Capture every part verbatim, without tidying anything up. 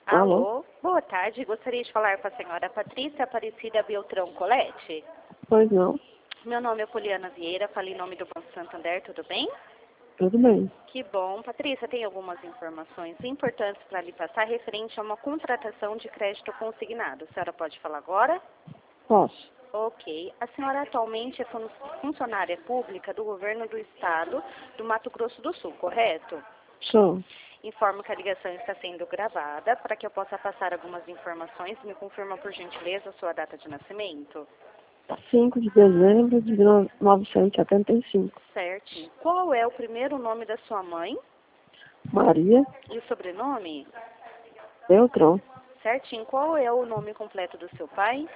Alô? Alô, boa tarde. Gostaria de falar com a senhora Patrícia Aparecida Beltrão Colette. Pois não. Meu nome é Poliana Vieira, falei em nome do Banco Santander, tudo bem? Tudo bem. Que bom. Patrícia, tem algumas informações importantes para lhe passar referente a uma contratação de crédito consignado. A senhora pode falar agora? Posso. Ok. A senhora atualmente é fun- funcionária pública do governo do estado do Mato Grosso do Sul, correto? Sou. Informo que a ligação está sendo gravada para que eu possa passar algumas informações. Me confirma, por gentileza, a sua data de nascimento. cinco de dezembro de mil novecentos e setenta e cinco. Certinho. Qual é o primeiro nome da sua mãe Maria e o sobrenome? Beltrão. Certinho. Qual é o nome completo do seu pai?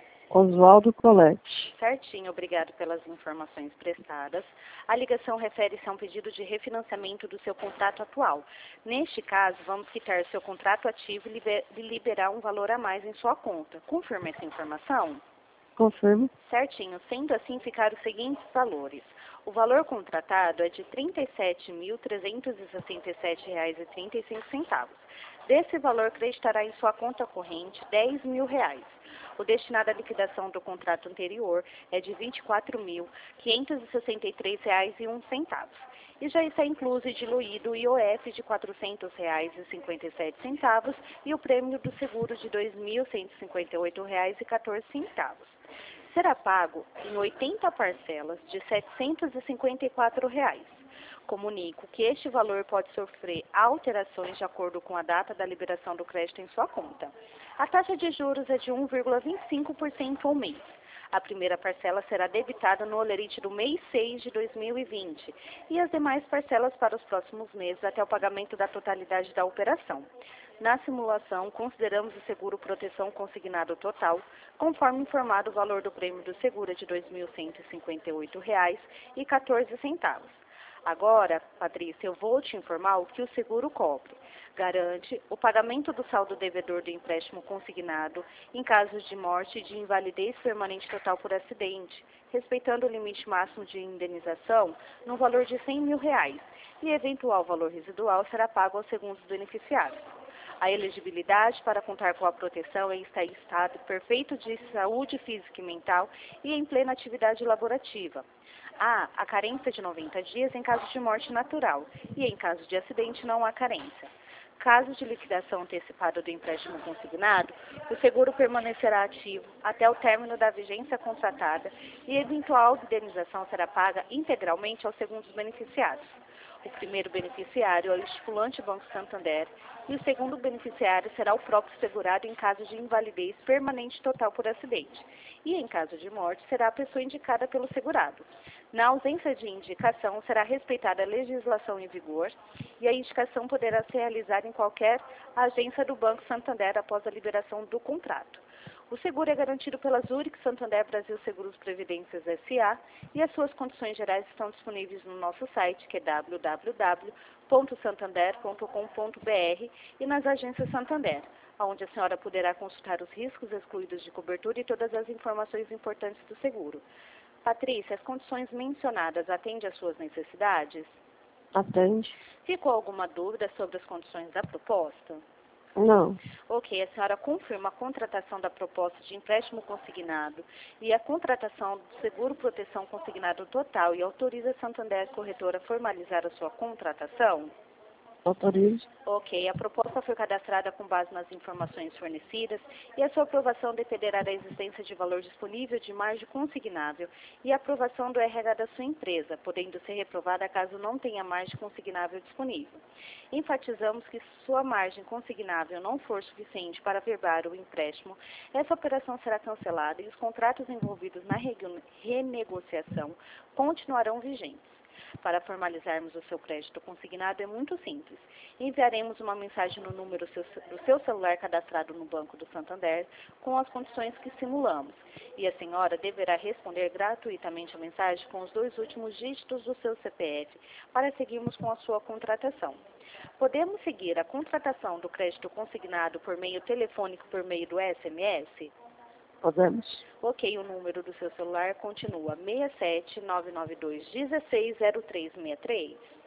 Oswaldo Colette. Certinho. Obrigado pelas informações prestadas. A ligação refere-se a um pedido de refinanciamento do seu contrato atual. Neste caso, vamos quitar seu contrato ativo e liber- e liberar um valor a mais em sua conta. Confirma essa informação? Confirmo. Certinho. Sendo assim, ficaram os seguintes valores. O valor contratado é de trinta e sete mil trezentos e sessenta e sete reais e trinta e cinco centavos. Desse valor, creditará em sua conta corrente dez mil reais. O destinado à liquidação do contrato anterior é de vinte e quatro mil quinhentos e sessenta e três reais e um centavo. E já está incluso e diluído o I O F de quatrocentos reais e cinquenta e sete centavos e o prêmio do seguro de dois mil cento e cinquenta e oito reais e quatorze centavos. Será pago em oitenta parcelas de setecentos e cinquenta e quatro reais. Comunico que este valor pode sofrer alterações de acordo com a data da liberação do crédito em sua conta. A taxa de juros é de um vírgula vinte e cinco por cento ao mês. A primeira parcela será debitada no holerite do mês seis de dois mil e vinte e as demais parcelas para os próximos meses até o pagamento da totalidade da operação. Na simulação, consideramos o seguro proteção consignado total, conforme informado o valor do prêmio do seguro é de dois mil cento e cinquenta e oito reais e quatorze centavos. Agora, Patrícia, eu vou te informar o que o seguro cobre. Garante o pagamento do saldo devedor do empréstimo consignado em casos de morte e de invalidez permanente total por acidente, respeitando o limite máximo de indenização no valor de cem mil reais, e eventual valor residual será pago aos segundos beneficiários. A elegibilidade para contar com a proteção é estar em estado perfeito de saúde física e mental e em plena atividade laborativa. Há a carência de noventa dias em caso de morte natural e em caso de acidente não há carência. Caso de liquidação antecipada do empréstimo consignado, o seguro permanecerá ativo até o término da vigência contratada e eventual indenização será paga integralmente aos segundos beneficiários. O primeiro beneficiário é o estipulante Banco Santander e o segundo beneficiário será o próprio segurado em caso de invalidez permanente total por acidente. E em caso de morte, será a pessoa indicada pelo segurado. Na ausência de indicação, será respeitada a legislação em vigor e a indicação poderá ser realizada em qualquer agência do Banco Santander após a liberação do contrato. O seguro é garantido pela Zurich Santander Brasil Seguros Previdências S A e as suas condições gerais estão disponíveis no nosso site, que é w w w ponto santander ponto com ponto b r e nas agências Santander, onde a senhora poderá consultar os riscos excluídos de cobertura e todas as informações importantes do seguro. Patrícia, as condições mencionadas atendem às suas necessidades? Atende? Ficou alguma dúvida sobre as condições da proposta? Não. Ok, a senhora confirma a contratação da proposta de empréstimo consignado e a contratação do seguro proteção consignado total e autoriza a Santander Corretora a formalizar a sua contratação? Autorizo? Ok, a proposta foi cadastrada com base nas informações fornecidas e a sua aprovação dependerá da existência de valor disponível de margem consignável e a aprovação do R H da sua empresa, podendo ser reprovada caso não tenha margem consignável disponível. Enfatizamos que se sua margem consignável não for suficiente para averbar o empréstimo, essa operação será cancelada e os contratos envolvidos na renegociação continuarão vigentes. Para formalizarmos o seu crédito consignado é muito simples. Enviaremos uma mensagem no número do seu celular cadastrado no Banco do Santander com as condições que simulamos. E a senhora deverá responder gratuitamente a mensagem com os dois últimos dígitos do seu C P F para seguirmos com a sua contratação. Podemos seguir a contratação do crédito consignado por meio telefônico por meio do S M S? Podemos? Ok, o número do seu celular continua seis sete nove nove dois um seis zero três seis três.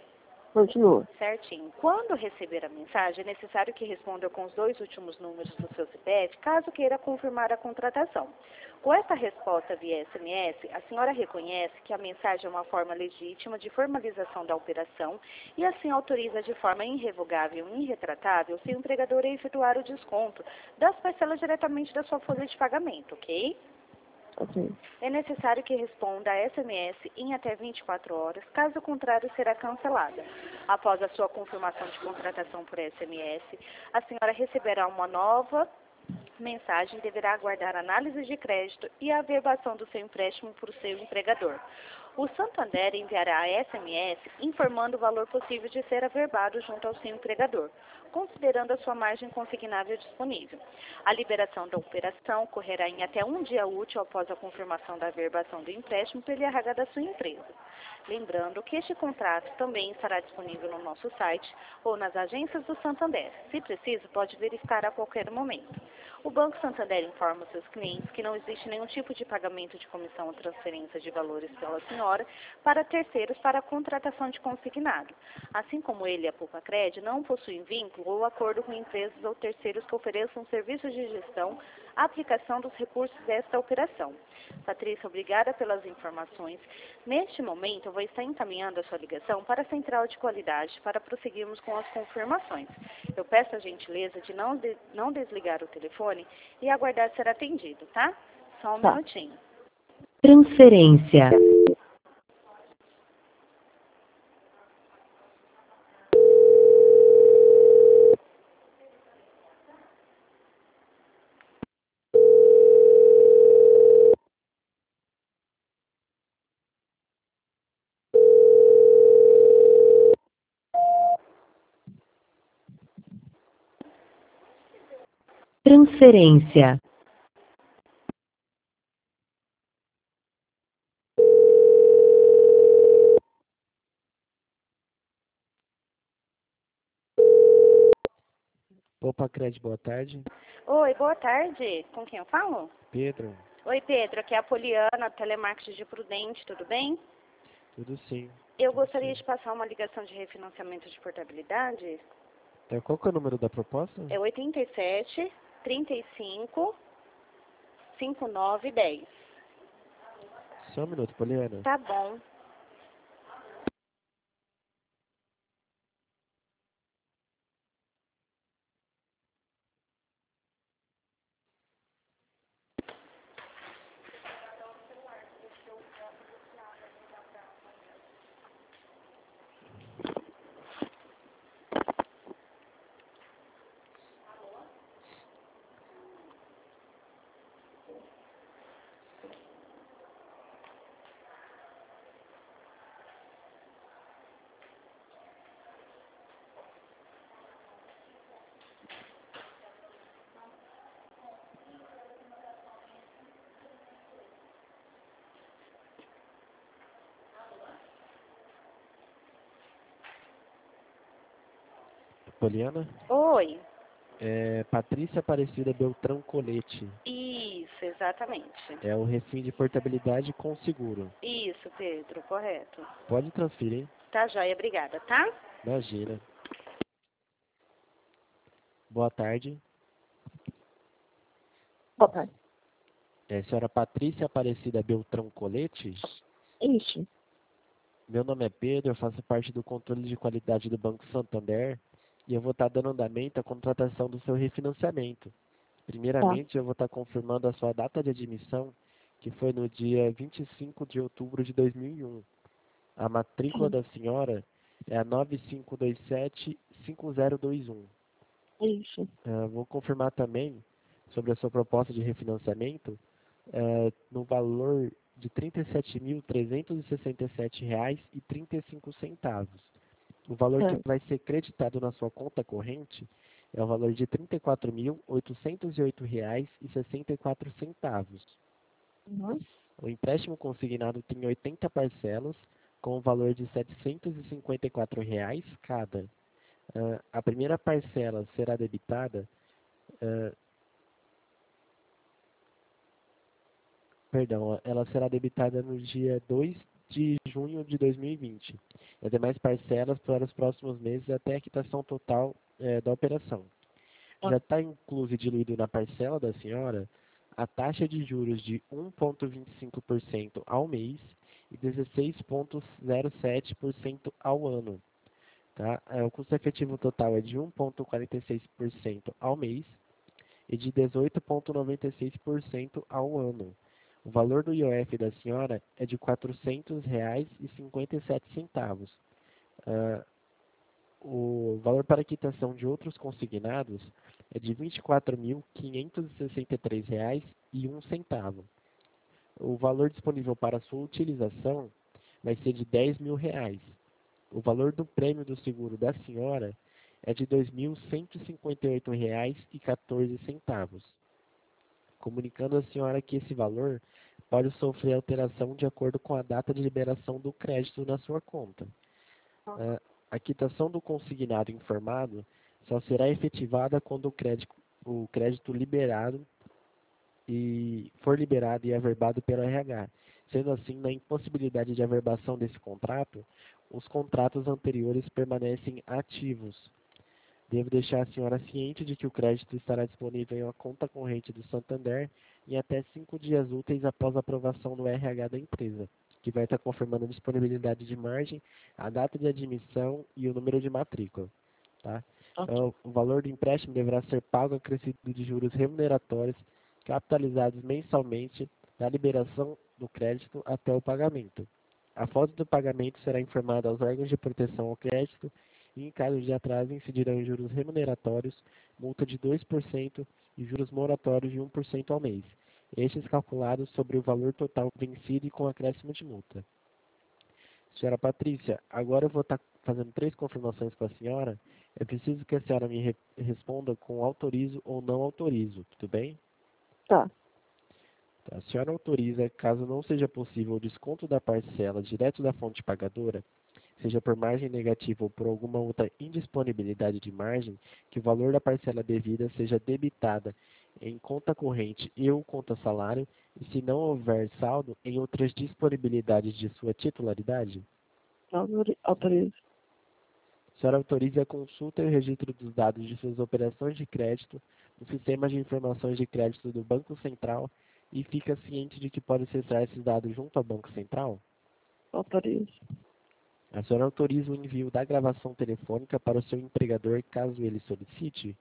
Continua. Certinho. Quando receber a mensagem, é necessário que responda com os dois últimos números do seu C P F, caso queira confirmar a contratação. Com essa resposta via S M S, a senhora reconhece que a mensagem é uma forma legítima de formalização da operação e assim autoriza de forma irrevogável e irretratável seu empregador a efetuar o desconto das parcelas diretamente da sua folha de pagamento, ok? Ok. É necessário que responda a S M S em até vinte e quatro horas, caso contrário será cancelada. Após a sua confirmação de contratação por S M S, a senhora receberá uma nova mensagem e deverá aguardar análise de crédito e a averbação do seu empréstimo por seu empregador. O Santander enviará a S M S informando o valor possível de ser averbado junto ao seu empregador, considerando a sua margem consignável disponível. A liberação da operação ocorrerá em até um dia útil após a confirmação da averbação do empréstimo pelo R H da sua empresa. Lembrando que este contrato também estará disponível no nosso site ou nas agências do Santander. Se preciso, pode verificar a qualquer momento. O Banco Santander informa seus clientes que não existe nenhum tipo de pagamento de comissão ou transferência de valores pela senhora para terceiros para a contratação de consignado. Assim como ele e a Poupa-Cred não possuem vínculo ou acordo com empresas ou terceiros que ofereçam serviços de gestão, a aplicação dos recursos desta operação. Patrícia, obrigada pelas informações. Neste momento, eu vou estar encaminhando a sua ligação para a Central de Qualidade para prosseguirmos com as confirmações. Eu peço a gentileza de não, de, não desligar o telefone e aguardar ser atendido, tá? Só um Tá. minutinho. Transferência. Transferência. Poupa-Cred, boa tarde. Oi, boa tarde. Com quem eu falo? Pedro, Oi, Pedro. Aqui é a Poliana, telemarketing de Prudente, tudo bem? tudo sim. Eu tudo gostaria sim. de passar uma ligação de refinanciamento de portabilidade. Então, qual que é o número da proposta? É oitenta e sete, trinta e cinco, cinquenta e nove, dez. Só um minuto, Poliana. Tá bom. Poliana? Oi. É Patrícia Aparecida Beltrão Colete. Isso, exatamente. É o refim de portabilidade com seguro. Isso, Pedro, correto. Pode transferir, Tá joia, obrigada, tá? imagina. Boa tarde. Boa tarde. É a senhora Patrícia Aparecida Beltrão Colete? Isso. Meu nome é Pedro, eu faço parte do controle de qualidade do Banco Santander e eu vou estar dando andamento à contratação do seu refinanciamento. Tá. Primeiramente, eu vou estar confirmando a sua data de admissão, que foi no dia vinte e cinco de outubro de dois mil e um. A matrícula da senhora é a nove cinco dois sete cinco zero dois um. Isso. Uh, vou confirmar também sobre a sua proposta de refinanciamento uh, no valor de trinta e sete mil trezentos e sessenta e sete reais e trinta e cinco centavos. O valor que Certo. vai ser creditado na sua conta corrente é o valor de trinta e quatro mil oitocentos e oito reais e sessenta e quatro centavos. Uhum. O empréstimo consignado tem oitenta parcelas, com o valor de setecentos e cinquenta e quatro reais cada. Uh, a primeira parcela será debitada, uh, perdão, ela será debitada no dia dois de junho de dois mil e vinte. E as demais parcelas para os próximos meses até a quitação total eh, da operação. Já está incluso e diluído na parcela da senhora a taxa de juros de um vírgula vinte e cinco por cento ao mês e dezesseis vírgula zero sete por cento ao ano. Tá? É, o custo efetivo total é de um vírgula quarenta e seis por cento ao mês e de dezoito vírgula noventa e seis por cento ao ano. O valor do I O F da senhora é de quatrocentos reais e cinquenta e sete centavos. Uh, o valor para quitação de outros consignados é de vinte e quatro mil quinhentos e sessenta e três reais e um centavo. O valor disponível para sua utilização vai ser de dez mil reais. O valor do prêmio do seguro da senhora é de dois mil cento e cinquenta e oito reais e quatorze centavos. Comunicando à senhora que esse valor pode sofrer alteração de acordo com a data de liberação do crédito na sua conta. Uh, a quitação do consignado informado só será efetivada quando o crédito, o crédito liberado e for liberado e averbado pelo R H. Sendo assim, na impossibilidade de averbação desse contrato, os contratos anteriores permanecem ativos. Devo deixar a senhora ciente de que o crédito estará disponível em uma conta corrente do Santander em até cinco dias úteis após a aprovação do R H da empresa, que vai estar confirmando a disponibilidade de margem, a data de admissão e o número de matrícula. Tá? Então, o valor do empréstimo deverá ser pago acrescido de juros remuneratórios capitalizados mensalmente da liberação do crédito até o pagamento. A foto do pagamento será informada aos órgãos de proteção ao crédito e, em caso de atraso, incidirão em juros remuneratórios, multa de dois por cento e juros moratórios de um por cento ao mês, estes calculados sobre o valor total vencido e com acréscimo de multa. Senhora Patrícia, agora eu vou estar fazendo três confirmações com a senhora. É preciso que a senhora me re responda com autorizo ou não autorizo, tudo bem? Tá. Tá. A senhora autoriza, caso não seja possível o desconto da parcela direto da fonte pagadora, seja por margem negativa ou por alguma outra indisponibilidade de margem, que o valor da parcela devida seja debitada em conta corrente e ou conta salário, e se não houver saldo, em outras disponibilidades de sua titularidade? Autori- Autorizo. A senhora autoriza a consulta e o registro dos dados de suas operações de crédito no sistema de informações de crédito do Banco Central e fica ciente de que pode acessar esses dados junto ao Banco Central? Autorizo. A senhora autoriza o envio da gravação telefônica para o seu empregador caso ele solicite?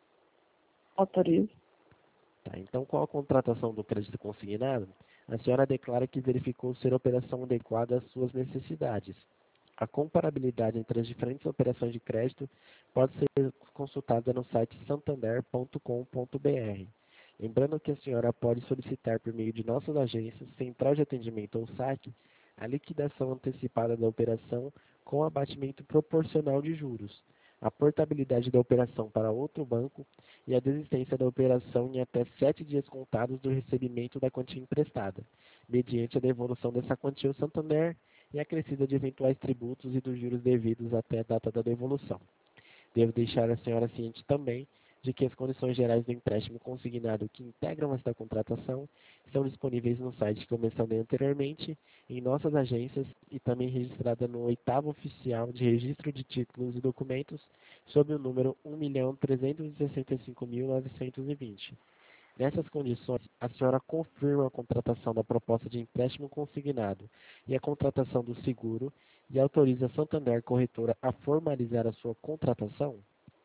Autorizo. Tá, então, com a contratação do crédito consignado, a senhora declara que verificou ser a operação adequada às suas necessidades. A comparabilidade entre as diferentes operações de crédito pode ser consultada no site santander ponto com ponto br. Lembrando que a senhora pode solicitar por meio de nossas agências, central de atendimento ou saque, a liquidação antecipada da operação com abatimento proporcional de juros, a portabilidade da operação para outro banco e a desistência da operação em até sete dias contados do recebimento da quantia emprestada, mediante a devolução dessa quantia ao Santander e acrescida de eventuais tributos e dos juros devidos até a data da devolução. Devo deixar a senhora ciente também de que as condições gerais do empréstimo consignado que integram esta contratação estão disponíveis no site que eu mencionei anteriormente, em nossas agências e também registrada no oitavo oficial de registro de títulos e documentos sob o número um milhão trezentos e sessenta e cinco mil novecentos e vinte. Nessas condições, a senhora confirma a contratação da proposta de empréstimo consignado e a contratação do seguro e autoriza a Santander Corretora a formalizar a sua contratação?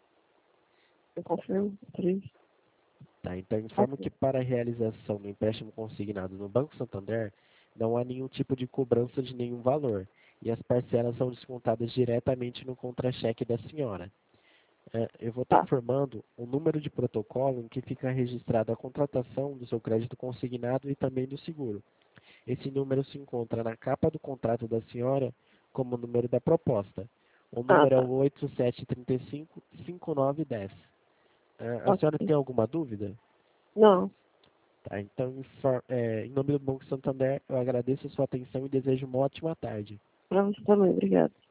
Eu confirmo. Autorizo. Tá, então informo que para a realização do empréstimo consignado no Banco Santander, não há nenhum tipo de cobrança de nenhum valor, e as parcelas são descontadas diretamente no contra-cheque da senhora. É, eu vou estar Tá. informando o número de protocolo em que fica registrada a contratação do seu crédito consignado e também do seguro. Esse número se encontra na capa do contrato da senhora como número da proposta. O Ah, número é tá. o oito sete três cinco, cinco nove um zero. É, a senhora Ok. tem alguma dúvida? Não. Tá, então, infor- é, em nome do Banco Santander, eu agradeço a sua atenção e desejo uma ótima tarde. Pra você também. Obrigado.